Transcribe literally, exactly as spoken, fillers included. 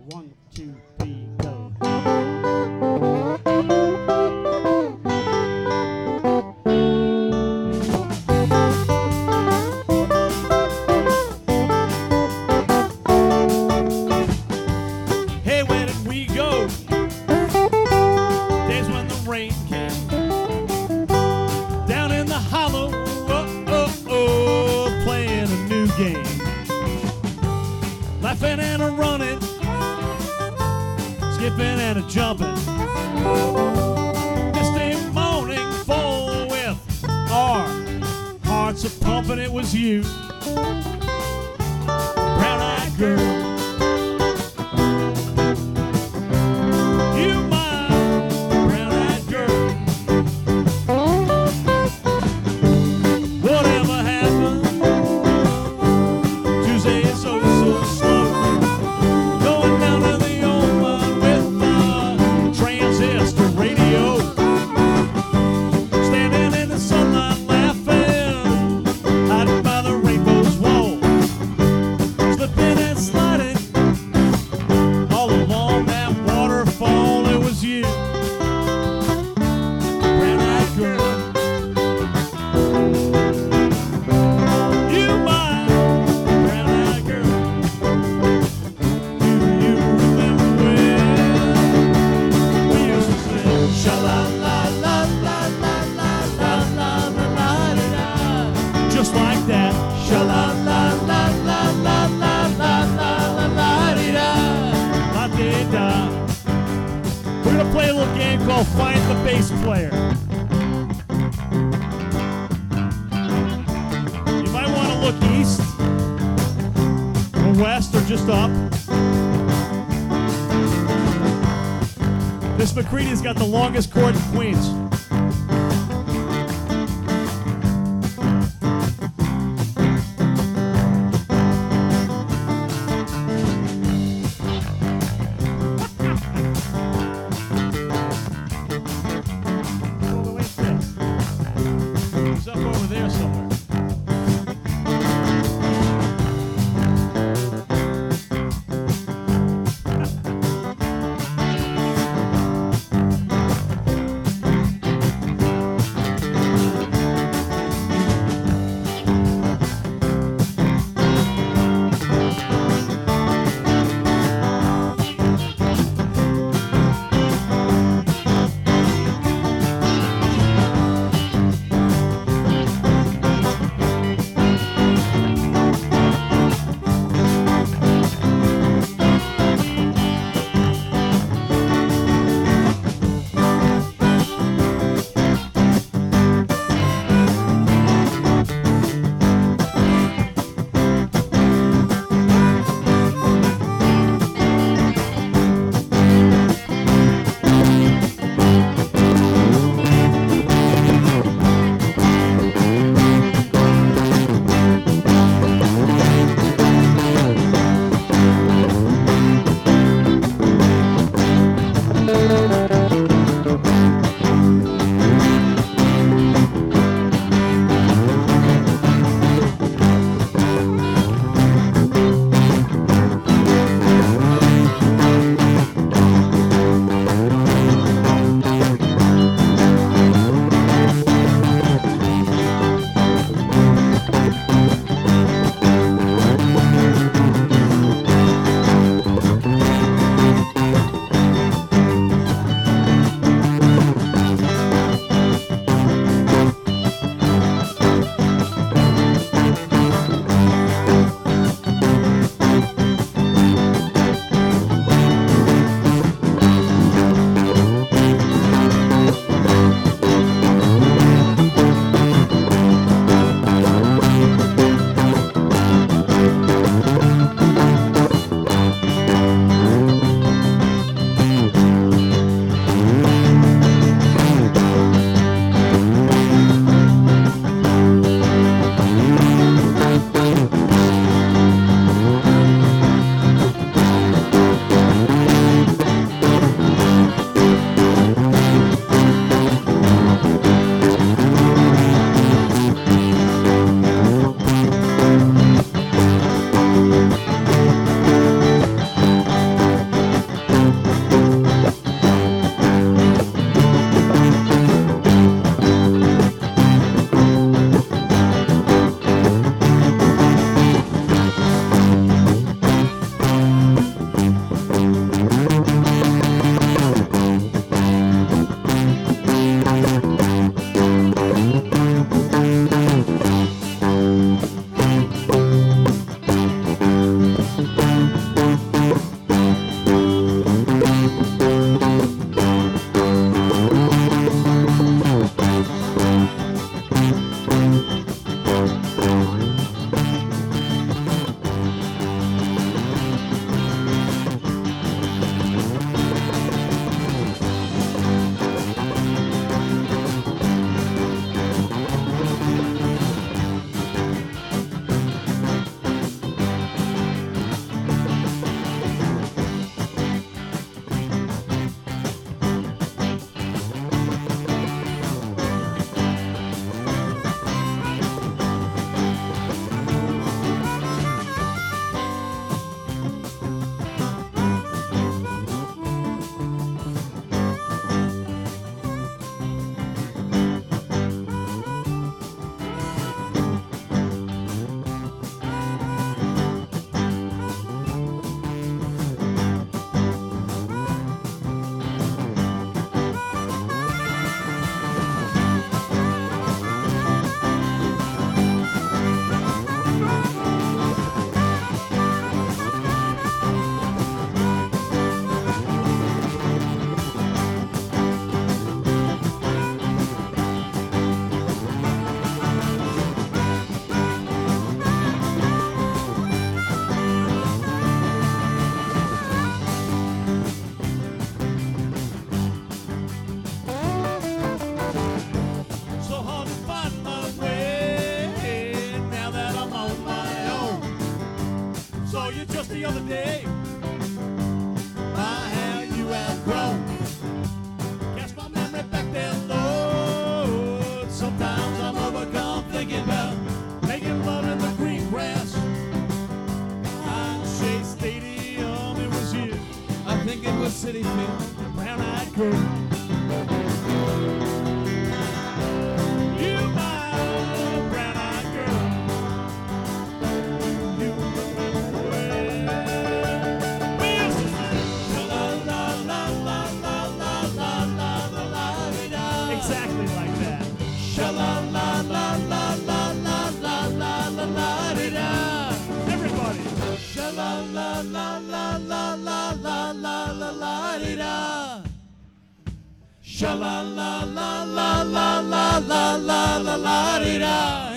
One, two, three, go. Hey, where did we go? Days when the rain came down in the hollow. Oh, oh, oh, playing a new game, laughing and a running, skipping and a jumping. Misty morning full with our hearts a pumping. It was you, brown-eyed girl. You, my brown-eyed girl. Whatever happened? Tuesday is so, so slow. Going down to the old mine with the transistor radio. Standing in the sunlight laughing, hiding by the rainbow's wall. Slipping and sliding all along that waterfall. It was you, brown-eyed girl. You, my brown-eyed girl. Do you remember when we used to sing sha-la-la-la-la-la-la-la-la-la-la-la-da? Just like that. Sha-la-la-la-la-la-la-la-la-la-la-da. La-dee-da. We're gonna play a little game called Find the Bass Player. You might want to look east or west or just up. Miss McCready's got the longest chord in Queens. All the way through. He's up over there somewhere. saw you just the other day. My, how you have grown. Cast my memory back there, Lord. Sometimes I'm overcome thinking about making love in the green grass. Shea Stadium, it was you. I think it was City Field. The brown-eyed girl. You, my brown-eyed girl. You, well, we used to sing la la la la la la la la la la da. Exactly like that. Sha la la la la la la la la la la da. Everybody. Sha la la la la la la la la la la da. Sha la la la la la la la la la la da.